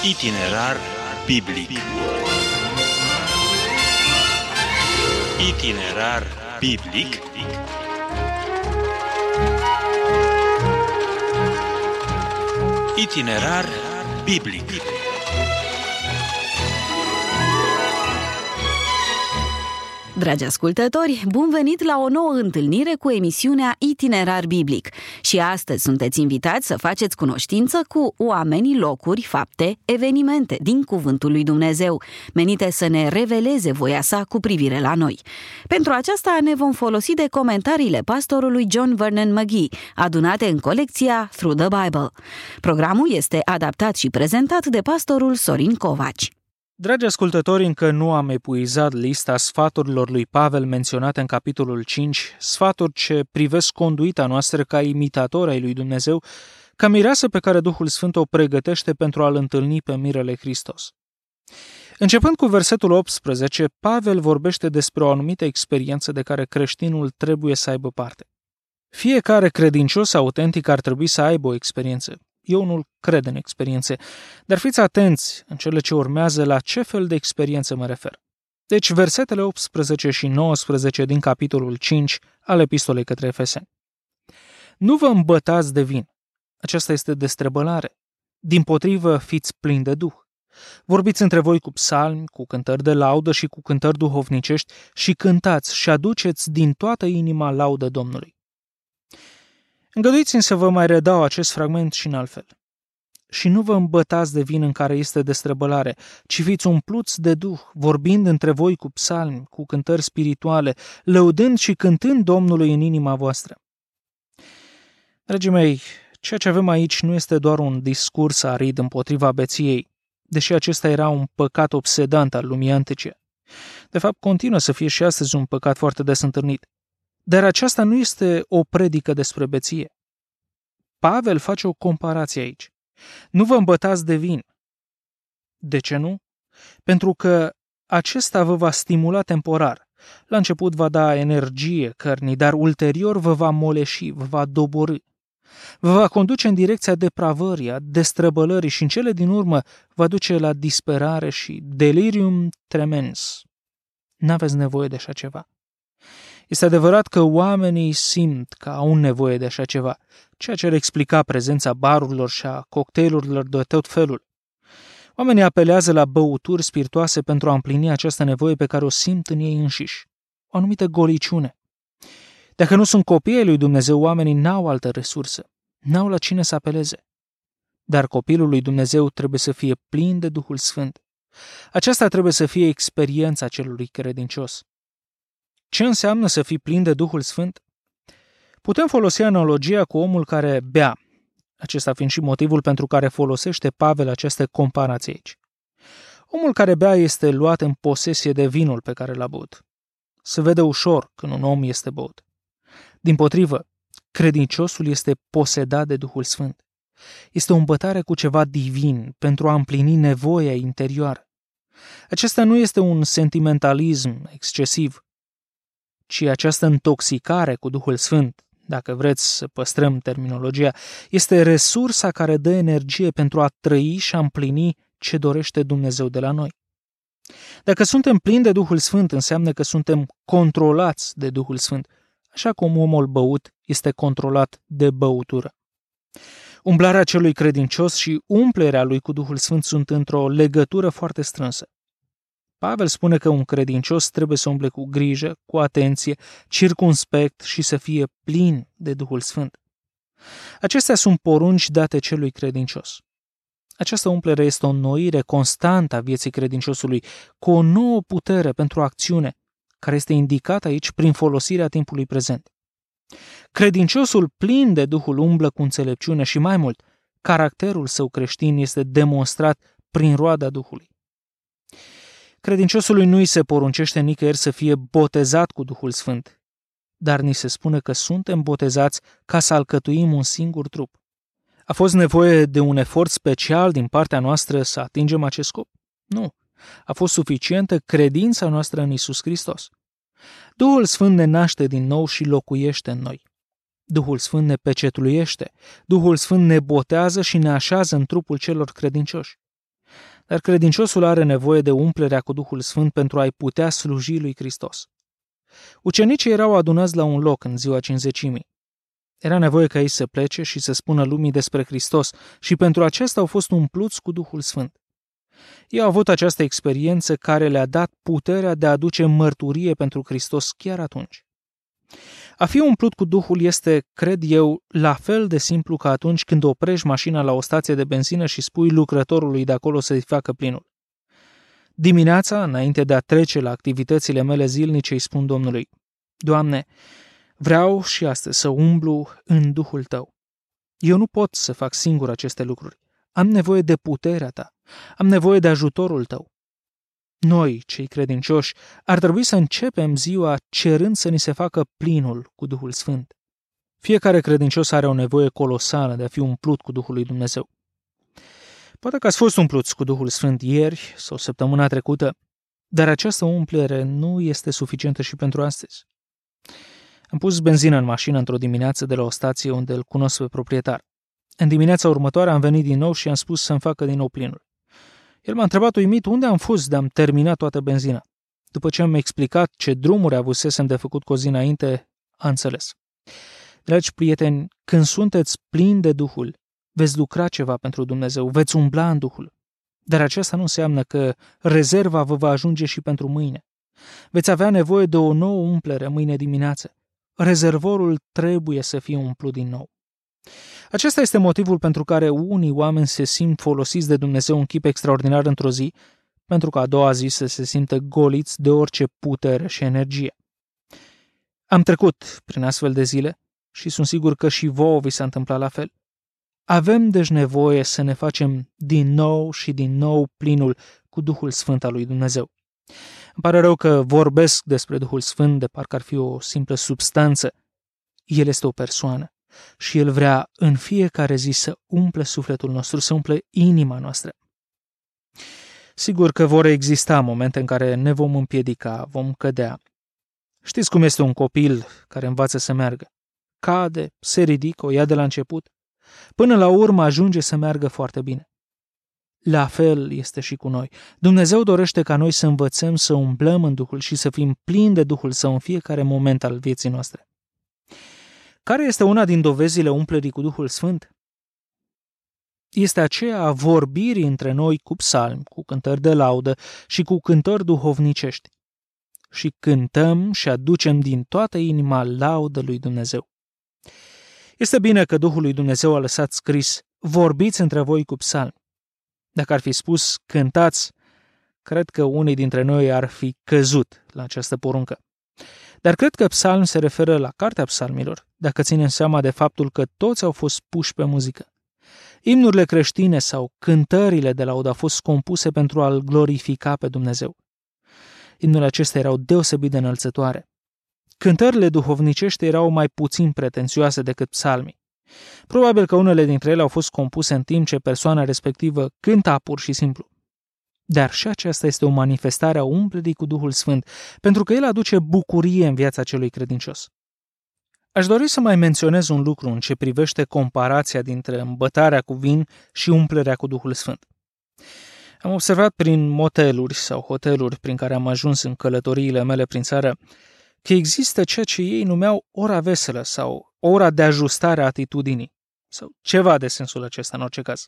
Itinerar biblic. Itinerar biblic. Itinerar biblic. Dragi ascultători, bun venit la o nouă întâlnire cu emisiunea Itinerar Biblic. Și astăzi sunteți invitați să faceți cunoștință cu oamenii, locuri, fapte, evenimente din Cuvântul lui Dumnezeu, menite să ne reveleze voia sa cu privire la noi. Pentru aceasta ne vom folosi de comentariile pastorului John Vernon McGee, adunate în colecția Through the Bible. Programul este adaptat și prezentat de pastorul Sorin Covaci. Dragi ascultători, încă nu am epuizat lista sfaturilor lui Pavel menționate în capitolul 5, sfaturi ce privesc conduita noastră ca imitatori ai lui Dumnezeu, ca mireasă pe care Duhul Sfânt o pregătește pentru a-L întâlni pe Mirele Hristos. Începând cu versetul 18, Pavel vorbește despre o anumită experiență de care creștinul trebuie să aibă parte. Fiecare credincios autentic ar trebui să aibă o experiență. Eu nu cred în experiențe, dar fiți atenți în cele ce urmează la ce fel de experiență mă refer. Deci, versetele 18 și 19 din capitolul 5 al epistolei către Efeseni. Nu vă îmbătați de vin. Aceasta este destrăbălare. Dimpotrivă, fiți plini de Duh. Vorbiți între voi cu psalmi, cu cântări de laudă și cu cântări duhovnicești și cântați și aduceți din toată inima laudă Domnului. Îngăduiți-mi să vă mai redau acest fragment și în altfel. Și nu vă îmbătați de vin în care este destrăbălare, ci fiți umpluți de Duh, vorbind între voi cu psalmi, cu cântări spirituale, lăudând și cântând Domnului în inima voastră. Dragii mei, ceea ce avem aici nu este doar un discurs arid împotriva beției, deși acesta era un păcat obsedant al lumii antice. De fapt, continuă să fie și astăzi un păcat foarte des întâlnit. Dar aceasta nu este o predică despre beție. Pavel face o comparație aici. Nu vă îmbătați de vin. De ce nu? Pentru că acesta vă va stimula temporar. La început va da energie cărnii, dar ulterior vă va moleși, vă va doborî. Vă va conduce în direcția depravării, a destrăbălării și în cele din urmă va duce la disperare și delirium tremens. N-aveți nevoie de așa ceva. Este adevărat că oamenii simt că au nevoie de așa ceva, ceea ce ar explica prezența barurilor și a cocktailurilor de tot felul. Oamenii apelează la băuturi spiritoase pentru a împlini această nevoie pe care o simt în ei înșiși, o anumită goliciune. Dacă nu sunt copiii lui Dumnezeu, oamenii n-au altă resursă, n-au la cine să apeleze. Dar copilul lui Dumnezeu trebuie să fie plin de Duhul Sfânt. Aceasta trebuie să fie experiența celui credincios. Ce înseamnă să fii plin de Duhul Sfânt? Putem folosi analogia cu omul care bea, acesta fiind și motivul pentru care folosește Pavel această comparație aici. Omul care bea este luat în posesie de vinul pe care l-a băut. Se vede ușor când un om este băut. Dimpotrivă, credinciosul este posedat de Duhul Sfânt. Este o îmbătare cu ceva divin pentru a împlini nevoia interioară. Acesta nu este un sentimentalism excesiv, ci această intoxicare cu Duhul Sfânt, dacă vreți să păstrăm terminologia, este resursa care dă energie pentru a trăi și a împlini ce dorește Dumnezeu de la noi. Dacă suntem plini de Duhul Sfânt, înseamnă că suntem controlați de Duhul Sfânt, așa cum omul băut este controlat de băutură. Umblarea celui credincios și umplerea lui cu Duhul Sfânt sunt într-o legătură foarte strânsă. Pavel spune că un credincios trebuie să umble cu grijă, cu atenție, circumspect și să fie plin de Duhul Sfânt. Acestea sunt porunci date celui credincios. Această umplere este o înnoire constantă a vieții credinciosului, cu o nouă putere pentru acțiune, care este indicată aici prin folosirea timpului prezent. Credinciosul plin de Duhul umblă cu înțelepciune și mai mult, caracterul său creștin este demonstrat prin roada Duhului. Credinciosului nu îi se poruncește nicăieri să fie botezat cu Duhul Sfânt, dar ni se spune că suntem botezați ca să alcătuim un singur trup. A fost nevoie de un efort special din partea noastră să atingem acest scop? Nu. A fost suficientă credința noastră în Iisus Hristos. Duhul Sfânt ne naște din nou și locuiește în noi. Duhul Sfânt ne pecetluiește, Duhul Sfânt ne botează și ne așează în trupul celor credincioși. dar credinciosul are nevoie de umplerea cu Duhul Sfânt pentru a-i putea sluji lui Hristos. Ucenicii erau adunați la un loc în ziua Cincizecimii. Era nevoie ca ei să plece și să spună lumii despre Hristos și pentru aceasta au fost umpluți cu Duhul Sfânt. Ei au avut această experiență care le-a dat puterea de a aduce mărturie pentru Hristos chiar atunci. A fi umplut cu Duhul este, cred eu, la fel de simplu ca atunci când oprești mașina la o stație de benzină și spui lucrătorului de acolo să-i facă plinul. Dimineața, înainte de a trece la activitățile mele zilnice, îi spun Domnului: Doamne, vreau și astăzi să umblu în Duhul Tău. Eu nu pot să fac singur aceste lucruri. Am nevoie de puterea Ta. Am nevoie de ajutorul Tău. Noi, cei credincioși, ar trebui să începem ziua cerând să ni se facă plinul cu Duhul Sfânt. Fiecare credincios are o nevoie colosală de a fi umplut cu Duhul lui Dumnezeu. Poate că ați fost umpluți cu Duhul Sfânt ieri sau săptămâna trecută, dar această umplere nu este suficientă și pentru astăzi. Am pus benzină în mașină într-o dimineață de la o stație unde îl cunosc pe proprietar. În dimineața următoare am venit din nou și am spus să-mi facă din nou plinul. El m-a întrebat uimit unde am fost de am terminat toată benzina. După ce am explicat ce drumuri avusesem de făcut cu o zi înainte, a înțeles. Dragi prieteni, când sunteți plini de Duhul, veți lucra ceva pentru Dumnezeu, veți umbla în Duhul. Dar aceasta nu înseamnă că rezerva vă va ajunge și pentru mâine. Veți avea nevoie de o nouă umplere mâine dimineață. Rezervorul trebuie să fie umplut din nou. Acesta este motivul pentru care unii oameni se simt folosiți de Dumnezeu în chip extraordinar într-o zi, pentru că a doua zi să se simtă goliți de orice putere și energie. Am trecut prin astfel de zile și sunt sigur că și vouă vi s-a întâmplat la fel. Avem deci nevoie să ne facem din nou și din nou plinul cu Duhul Sfânt al lui Dumnezeu. Îmi pare rău că vorbesc despre Duhul Sfânt de parcă ar fi o simplă substanță. El este o persoană și El vrea în fiecare zi să umple sufletul nostru, să umple inima noastră. Sigur că vor exista momente în care ne vom împiedica, vom cădea. Știți cum este un copil care învață să meargă? Cade, se ridică, o ia de la început. Până la urmă ajunge să meargă foarte bine. La fel este și cu noi. Dumnezeu dorește ca noi să învățăm să umblăm în Duhul și să fim plini de Duhul Său în fiecare moment al vieții noastre. Care este una din dovezile umplerii cu Duhul Sfânt? Este aceea a vorbirii între noi cu psalmi, cu cântări de laudă și cu cântări duhovnicești. Și cântăm și aducem din toată inima laudă lui Dumnezeu. Este bine că Duhul lui Dumnezeu a lăsat scris: vorbiți între voi cu psalmi. Dacă ar fi spus cântați, cred că unii dintre noi ar fi căzut la această poruncă. Dar cred că psalm se referă la cartea psalmilor, dacă ținem seama de faptul că toți au fost puși pe muzică. Imnurile creștine sau cântările de laudă au fost compuse pentru a-L glorifica pe Dumnezeu. Imnurile acestea erau deosebit de înălțătoare. Cântările duhovnicești erau mai puțin pretențioase decât psalmii. Probabil că unele dintre ele au fost compuse în timp ce persoana respectivă cânta pur și simplu. Dar și aceasta este o manifestare a umplerii cu Duhul Sfânt, pentru că El aduce bucurie în viața celui credincios. Aș dori să mai menționez un lucru în ce privește comparația dintre îmbătarea cu vin și umplerea cu Duhul Sfânt. Am observat prin moteluri sau hoteluri prin care am ajuns în călătoriile mele prin țară că există ceea ce ei numeau ora veselă sau ora de ajustare a atitudinii sau ceva de sensul acesta în orice caz.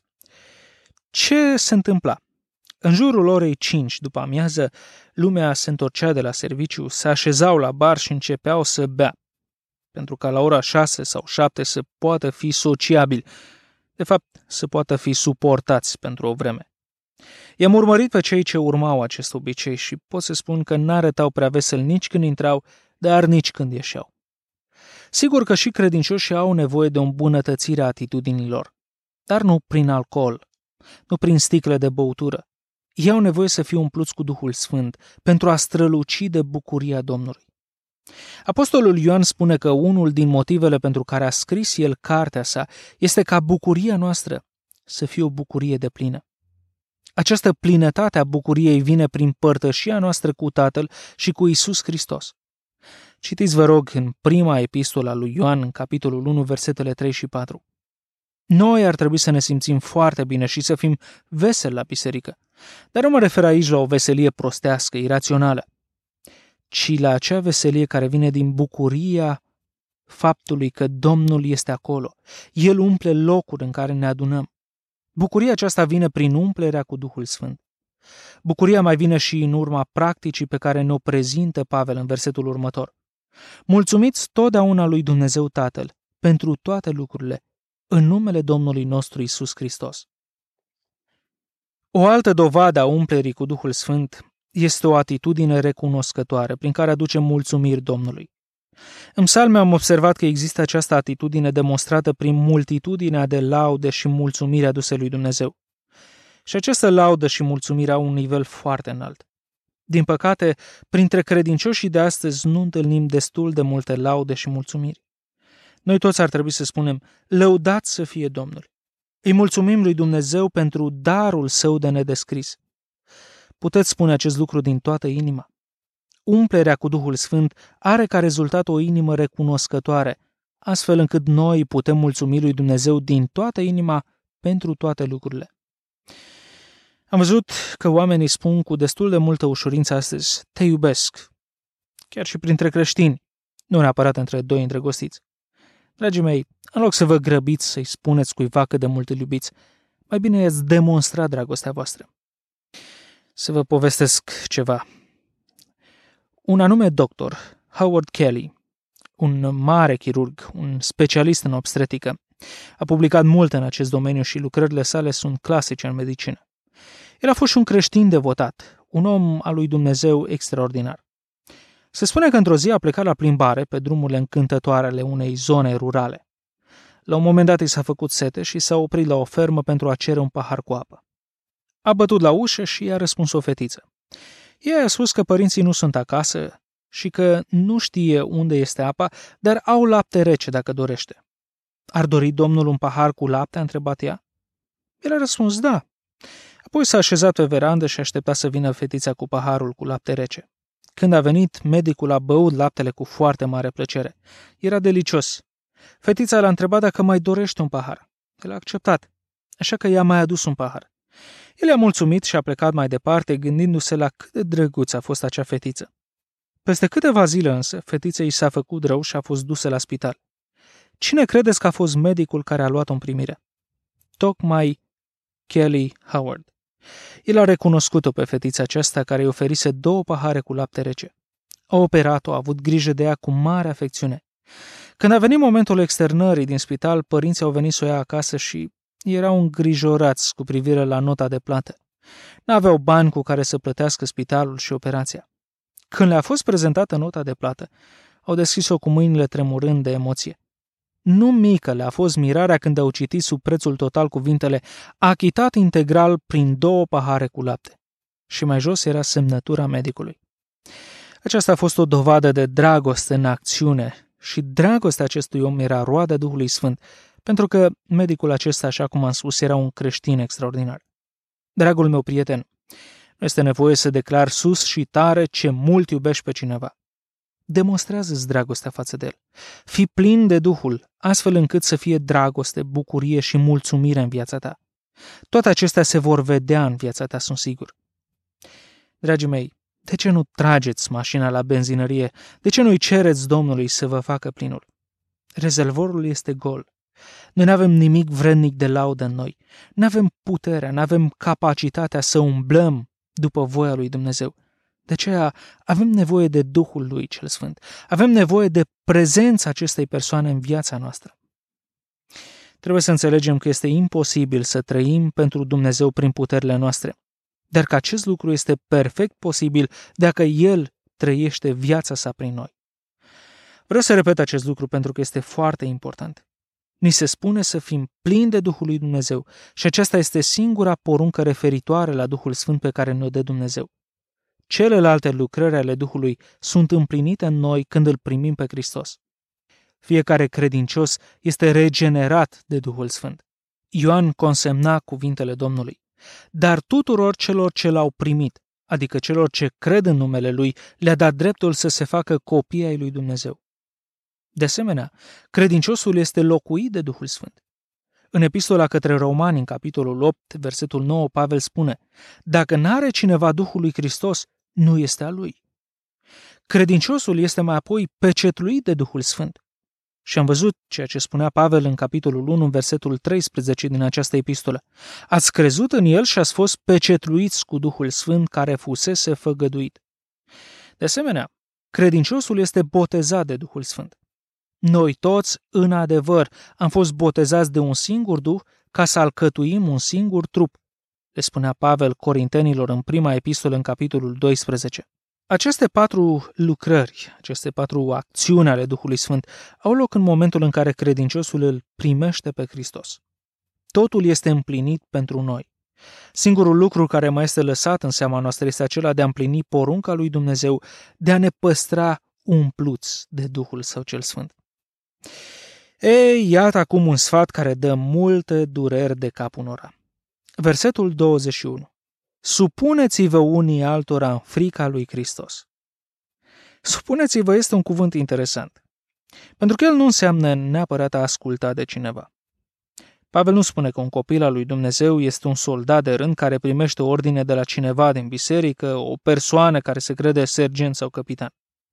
Ce se întâmpla? În jurul orei 5 după amiază, lumea se întorcea de la serviciu, se așezau la bar și începeau să bea, pentru ca la ora 6 sau 7 să poată fi sociabili, de fapt să poată fi suportați pentru o vreme. I-am urmărit pe cei ce urmau acest obicei și pot să spun că n-arătau prea vesel nici când intrau, dar nici când ieșeau. Sigur că și credincioșii au nevoie de o îmbunătățire a atitudinilor, dar nu prin alcool, nu prin sticle de băutură. Ei au nevoie să fie umpluți cu Duhul Sfânt pentru a străluci de bucuria Domnului. Apostolul Ioan spune că unul din motivele pentru care a scris el cartea sa este ca bucuria noastră să fie o bucurie deplină. Această plinătate a bucuriei vine prin părtășia noastră cu Tatăl și cu Iisus Hristos. Citiți, vă rog, în prima epistolă a lui Ioan, în capitolul 1, versetele 3 și 4. Noi ar trebui să ne simțim foarte bine și să fim veseli la biserică. Dar nu mă refer aici la o veselie prostească, irațională, ci la acea veselie care vine din bucuria faptului că Domnul este acolo. El umple locul în care ne adunăm. Bucuria aceasta vine prin umplerea cu Duhul Sfânt. Bucuria mai vine și în urma practicii pe care ne-o prezintă Pavel în versetul următor. Mulțumiți totdeauna lui Dumnezeu Tatăl pentru toate lucrurile, în numele Domnului nostru Iisus Hristos. O altă dovadă a umplerii cu Duhul Sfânt este o atitudine recunoscătoare prin care aducem mulțumiri Domnului. În psalme am observat că există această atitudine demonstrată prin multitudinea de laude și mulțumiri aduse lui Dumnezeu. Și această laudă și mulțumire au un nivel foarte înalt. Din păcate, printre credincioșii de astăzi nu întâlnim destul de multe laude și mulțumiri. Noi toți ar trebui să spunem, lăudat să fie Domnul. Îi mulțumim lui Dumnezeu pentru darul său de nedescris. Puteți spune acest lucru din toată inima. Umplerea cu Duhul Sfânt are ca rezultat o inimă recunoscătoare, astfel încât noi putem mulțumi lui Dumnezeu din toată inima pentru toate lucrurile. Am văzut că oamenii spun cu destul de multă ușurință astăzi, te iubesc, chiar și printre creștini, nu neapărat între doi îndrăgostiți. Dragii mei, în loc să vă grăbiți să-i spuneți cuiva cât de mult îl iubiți, mai bine i-ați demonstra dragostea voastră. Să vă povestesc ceva. Un anume doctor, Howard Kelly, un mare chirurg, un specialist în obstetrică, a publicat mult în acest domeniu și lucrările sale sunt clasice în medicină. El a fost și un creștin devotat, un om al lui Dumnezeu extraordinar. Se spune că într-o zi a plecat la plimbare pe drumurile încântătoare ale unei zone rurale. La un moment dat i s-a făcut sete și s-a oprit la o fermă pentru a cere un pahar cu apă. A bătut la ușă și i-a răspuns o fetiță. Ea a spus că părinții nu sunt acasă și că nu știe unde este apa, dar au lapte rece dacă dorește. Ar dori domnul un pahar cu lapte? A întrebat ea. El a răspuns da. Apoi s-a așezat pe verandă și aștepta să vină fetița cu paharul cu lapte rece. Când a venit, medicul a băut laptele cu foarte mare plăcere. Era delicios. Fetița l-a întrebat dacă mai dorește un pahar. El a acceptat, așa că i-a mai adus un pahar. El i-a mulțumit și a plecat mai departe, gândindu-se la cât de drăguț a fost acea fetiță. Peste câteva zile însă, fetița i s-a făcut rău și a fost dusă la spital. Cine credeți că a fost medicul care a luat-o în primire? Tocmai Kelly Howard. El a recunoscut-o pe fetița aceasta care îi oferise 2 pahare cu lapte rece. A operat-o, a avut grijă de ea cu mare afecțiune. Când a venit momentul externării din spital, părinții au venit să o ia acasă și erau îngrijorați cu privire la nota de plată. N-aveau bani cu care să plătească spitalul și operația. Când le-a fost prezentată nota de plată, au deschis-o cu mâinile tremurând de emoție. Nu mică le-a fost mirarea când au citit sub prețul total cuvintele achitat integral prin 2 pahare cu lapte. Și mai jos era semnătura medicului. Aceasta a fost o dovadă de dragoste în acțiune și dragostea acestui om era roada Duhului Sfânt, pentru că medicul acesta, așa cum am spus, era un creștin extraordinar. Dragul meu prieten, nu este nevoie să declar sus și tare ce mult iubești pe cineva. Demonstrează-ți dragostea față de el. Fii plin de Duhul, astfel încât să fie dragoste, bucurie și mulțumire în viața ta. Toate acestea se vor vedea în viața ta, sunt sigur. Dragii mei, de ce nu trageți mașina la benzinărie? De ce nu-i cereți Domnului să vă facă plinul? Rezervorul este gol. Noi nu avem nimic vrednic de laudă în noi. Nu avem puterea, nu avem capacitatea să umblăm după voia lui Dumnezeu. De aceea avem nevoie de Duhul lui cel Sfânt. Avem nevoie de prezența acestei persoane în viața noastră. Trebuie să înțelegem că este imposibil să trăim pentru Dumnezeu prin puterile noastre, dar că acest lucru este perfect posibil dacă El trăiește viața sa prin noi. Vreau să repet acest lucru pentru că este foarte important. Ni se spune să fim plini de Duhul lui Dumnezeu și aceasta este singura poruncă referitoare la Duhul Sfânt pe care ne-o dă Dumnezeu. Celelalte lucrări ale Duhului sunt împlinite în noi când îl primim pe Hristos. Fiecare credincios este regenerat de Duhul Sfânt. Ioan consemna cuvintele Domnului. Dar tuturor celor ce l-au primit, adică celor ce cred în numele Lui, le-a dat dreptul să se facă copii ai lui Dumnezeu. De asemenea, credinciosul este locuit de Duhul Sfânt. În epistola către Romani, în capitolul 8, versetul 9, Pavel spune: dacă n-are cineva Duhul lui Hristos, nu este al lui. Credinciosul este mai apoi pecetluit de Duhul Sfânt. Și am văzut ceea ce spunea Pavel în capitolul 1, în versetul 13 din această epistolă. Ați crezut în el și ați fost pecetluiți cu Duhul Sfânt care fusese făgăduit. De asemenea, credinciosul este botezat de Duhul Sfânt. Noi toți, în adevăr, am fost botezați de un singur Duh ca să alcătuim un singur trup, le spunea Pavel Corintenilor în prima epistolă, în capitolul 12. Aceste 4 lucrări, aceste 4 acțiuni ale Duhului Sfânt au loc în momentul în care credinciosul îl primește pe Hristos. Totul este împlinit pentru noi. Singurul lucru care mai este lăsat în seama noastră este acela de a împlini porunca lui Dumnezeu, de a ne păstra umpluți de Duhul Său cel Sfânt. Ei, iată acum un sfat care dă multe dureri de cap unora. Versetul 21. Supuneți-vă unii altora în frica lui Hristos. Supuneți-vă este un cuvânt interesant, pentru că el nu înseamnă neapărat a asculta de cineva. Pavel nu spune că un copil al lui Dumnezeu este un soldat de rând care primește ordine de la cineva din biserică, o persoană care se crede sergent sau capitan.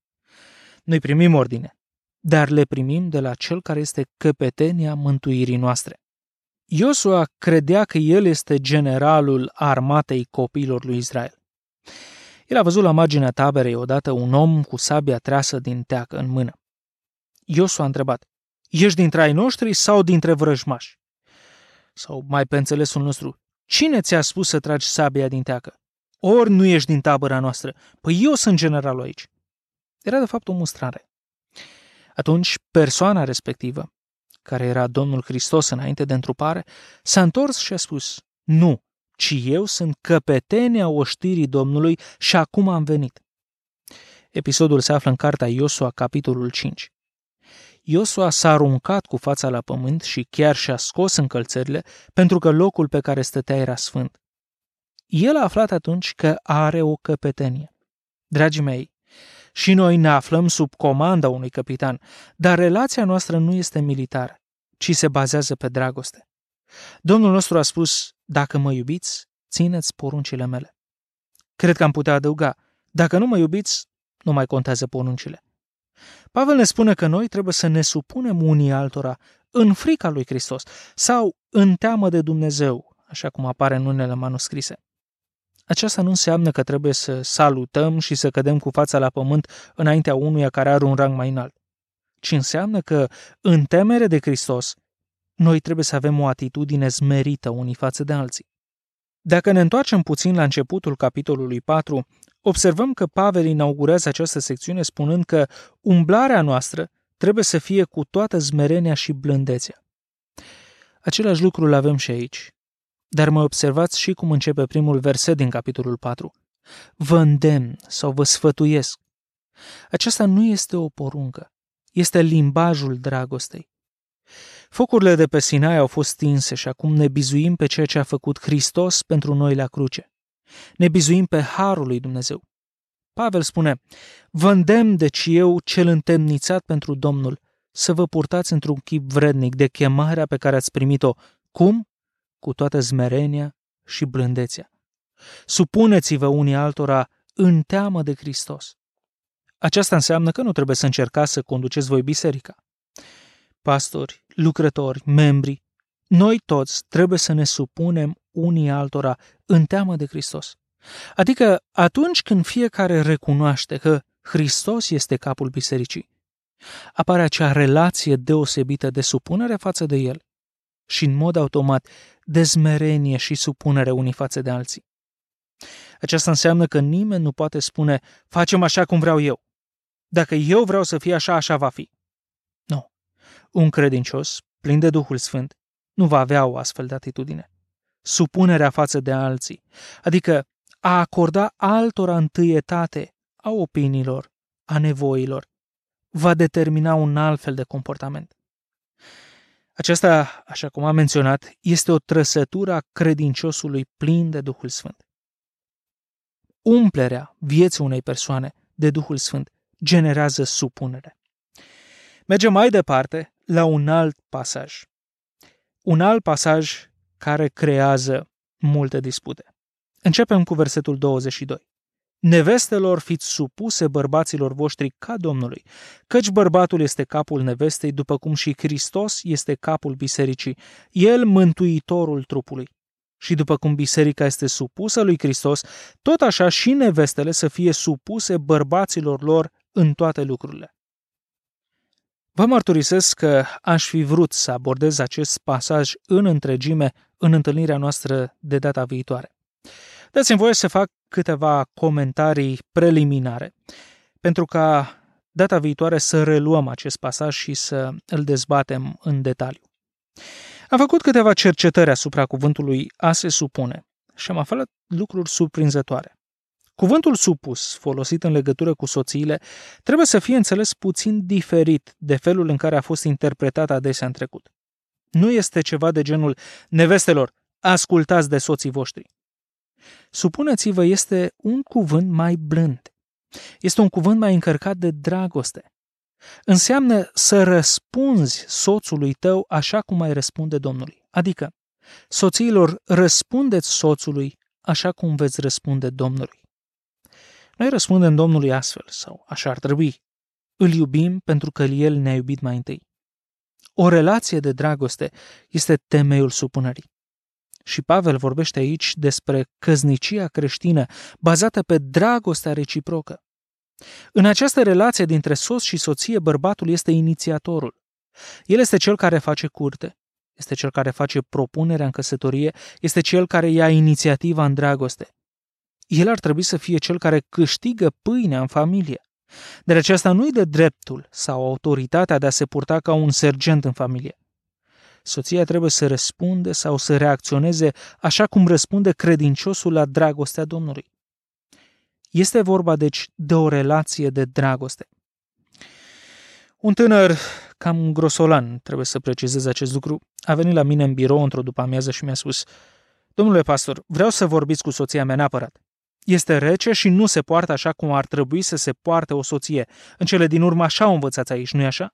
Noi primim ordine, dar le primim de la cel care este căpetenia mântuirii noastre. Iosua credea că el este generalul armatei copiilor lui Israel. El a văzut la marginea taberei odată un om cu sabia treasă din teacă în mână. Iosua a întrebat: ești dintre ai noștri sau dintre vrăjmași? Sau mai pe înțelesul nostru, cine ți-a spus să tragi sabia din teacă? Ori nu ești din tabăra noastră? Păi eu sunt generalul aici. Era de fapt o mustrare. Atunci persoana respectivă, care era Domnul Hristos înainte de întrupare, s-a întors și a spus: nu, ci eu sunt căpetenia oștirii Domnului și acum am venit. Episodul se află în cartea Iosua, capitolul 5. Iosua s-a aruncat cu fața la pământ și chiar și-a scos încălțările, pentru că locul pe care stătea era sfânt. El a aflat atunci că are o căpetenie. Dragii mei, și noi ne aflăm sub comanda unui capitan, dar relația noastră nu este militară, ci se bazează pe dragoste. Domnul nostru a spus: dacă mă iubiți, țineți poruncile mele. Cred că am putea adăuga: dacă nu mă iubiți, nu mai contează poruncile. Pavel ne spune că noi trebuie să ne supunem unii altora în frica lui Hristos sau în teamă de Dumnezeu, așa cum apare în unele manuscrise. Aceasta nu înseamnă că trebuie să salutăm și să cădem cu fața la pământ înaintea unuia care are un rang mai înalt, ci înseamnă că, în temere de Hristos, noi trebuie să avem o atitudine smerită unii față de alții. Dacă ne întoarcem puțin la începutul capitolului 4, observăm că Pavel inaugurează această secțiune spunând că umblarea noastră trebuie să fie cu toată smerenia și blândețea. Același lucru îl avem și aici. Dar mă observați și cum începe primul verset din capitolul 4. Vă îndemn sau vă sfătuiesc. Aceasta nu este o poruncă, este limbajul dragostei. Focurile de pe Sinai au fost stinse și acum ne bizuim pe ceea ce a făcut Hristos pentru noi la cruce. Ne bizuim pe harul lui Dumnezeu. Pavel spune: vă îndemn deci eu, cel întemnițat pentru Domnul, să vă purtați într-un chip vrednic de chemarea pe care ați primit-o. Cum? Cu toată smerenia și blândețea. Supuneți-vă unii altora în teamă de Hristos. Aceasta înseamnă că nu trebuie să încercați să conduceți voi biserica. Pastori, lucrători, membri, noi toți trebuie să ne supunem unii altora în teamă de Hristos. Adică atunci când fiecare recunoaște că Hristos este capul bisericii, apare acea relație deosebită de supunere față de El și în mod automat de smerenie și supunere unii față de alții. Aceasta înseamnă că nimeni nu poate spune: facem așa cum vreau eu. Dacă eu vreau să fie așa, așa va fi. Nu. Un credincios, plin de Duhul Sfânt, nu va avea o astfel de atitudine. Supunerea față de alții, adică a acorda altora întâietate a opiniilor, a nevoilor, va determina un alt fel de comportament. Aceasta, așa cum am menționat, este o trăsătură a credinciosului plin de Duhul Sfânt. Umplerea vieții unei persoane de Duhul Sfânt generează supunere. Mergem mai departe la un alt pasaj. un alt pasaj care creează multe dispute. Începem cu versetul 22. Nevestelor fiți supuse bărbaților voștri ca Domnului, căci bărbatul este capul nevestei, după cum și Hristos este capul bisericii, el mântuitorul trupului. Și după cum biserica este supusă lui Hristos, tot așa și nevestele să fie supuse bărbaților lor în toate lucrurile. Vă mărturisesc că aș fi vrut să abordez acest pasaj în întregime în întâlnirea noastră de data viitoare. Dați-mi voie să fac câteva comentarii preliminare, pentru ca data viitoare să reluăm acest pasaj și să îl dezbatem în detaliu. Am făcut câteva cercetări asupra cuvântului a se supune și am aflat lucruri surprinzătoare. Cuvântul supus, folosit în legătură cu soțiile, trebuie să fie înțeles puțin diferit de felul în care a fost interpretat adesea în trecut. Nu este ceva de genul: nevestelor, ascultați de soții voștri. Supuneți-vă este un cuvânt mai blând. Este un cuvânt mai încărcat de dragoste. Înseamnă să răspunzi soțului tău așa cum ai răspunde Domnului. Adică, soțiilor, răspundeți soțului așa cum veți răspunde Domnului. Noi răspundem Domnului astfel, sau așa ar trebui. Îl iubim pentru că El ne-a iubit mai întâi. O relație de dragoste este temeiul supunerii. Și Pavel vorbește aici despre căsnicia creștină bazată pe dragostea reciprocă. În această relație dintre soț și soție, bărbatul este inițiatorul. El este cel care face curte, este cel care face propunerea în căsătorie, este cel care ia inițiativa în dragoste. El ar trebui să fie cel care câștigă pâinea în familie. Dar aceasta nu-i de dreptul sau autoritatea de a se purta ca un sergent în familie. Soția trebuie să răspunde sau să reacționeze așa cum răspunde credinciosul la dragostea Domnului. Este vorba, deci, de o relație de dragoste. Un tânăr cam grosolan, trebuie să precizez acest lucru, a venit la mine în birou într-o după-amiază și mi-a spus: domnule pastor, vreau să vorbiți cu soția mea neapărat. Este rece și nu se poartă așa cum ar trebui să se poarte o soție. În cele din urmă așa o învățați aici, nu-i așa?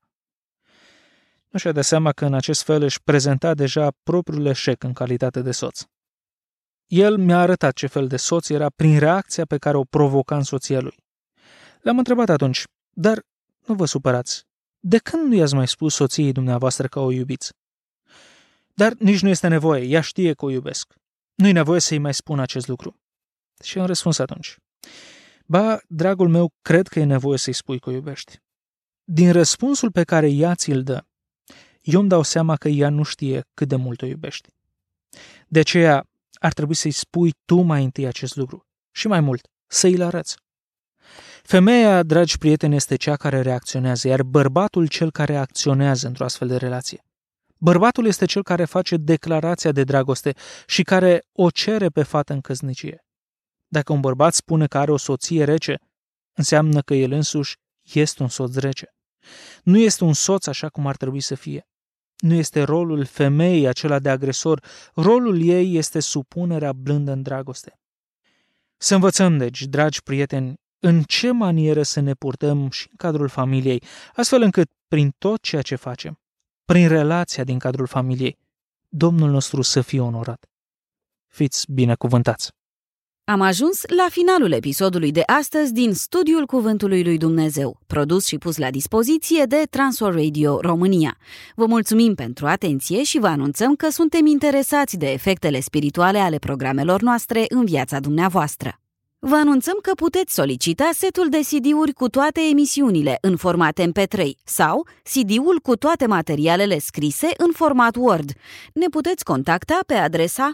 Nu și-a dat seama că în acest fel își prezenta deja propriul eșec în calitate de soț. El mi-a arătat ce fel de soț era prin reacția pe care o provoca în soția lui. L-am întrebat atunci: dar nu vă supărați, de când nu i-ați mai spus soției dumneavoastră că o iubiți? Dar nici nu este nevoie, ea știe că o iubesc. Nu-i nevoie să-i mai spun acest lucru. Și am răspuns atunci: ba, dragul meu, cred că e nevoie să-i spui că o iubești. Din răspunsul pe care ea ți-l dă, eu îmi dau seama că ea nu știe cât de mult o iubești. De aceea ar trebui să-i spui tu mai întâi acest lucru și mai mult, să-i arăți. Femeia, dragi prieteni, este cea care reacționează, iar bărbatul cel care acționează într-o astfel de relație. Bărbatul este cel care face declarația de dragoste și care o cere pe fată în căsnicie. Dacă un bărbat spune că are o soție rece, înseamnă că el însuși este un soț rece. Nu este un soț așa cum ar trebui să fie. Nu este rolul femeii acela de agresor, rolul ei este supunerea blândă în dragoste. Să învățăm, deci, dragi prieteni, în ce manieră să ne purtăm și în cadrul familiei, astfel încât, prin tot ceea ce facem, prin relația din cadrul familiei, Domnul nostru să fie onorat. Fiți binecuvântați! Am ajuns la finalul episodului de astăzi din Studiul Cuvântului lui Dumnezeu, produs și pus la dispoziție de Transworld Radio România. Vă mulțumim pentru atenție și vă anunțăm că suntem interesați de efectele spirituale ale programelor noastre în viața dumneavoastră. Vă anunțăm că puteți solicita setul de CD-uri cu toate emisiunile în format MP3 sau CD-ul cu toate materialele scrise în format Word. Ne puteți contacta pe adresa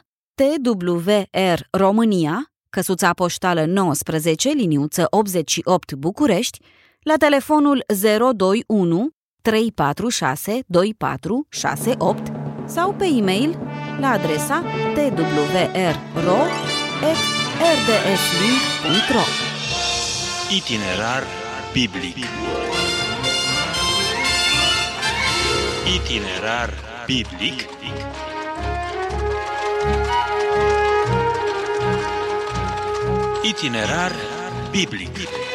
TWR România, căsuța poștală 19, liniuță 88 București, la telefonul 021 346 2468 sau pe e-mail la adresa twrro@rdslink.ro. Itinerar biblic. Itinerar biblic. Itinerar biblic.